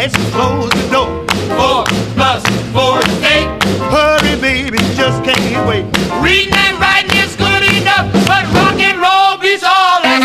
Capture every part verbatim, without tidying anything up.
lights, close the door. Four plus four is eight. Hurry, baby, just can't wait. Reading and writing is good enough, but rock and roll beats all that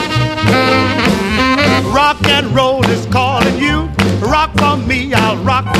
Rock and roll is calling you. Rock for me, I'll rock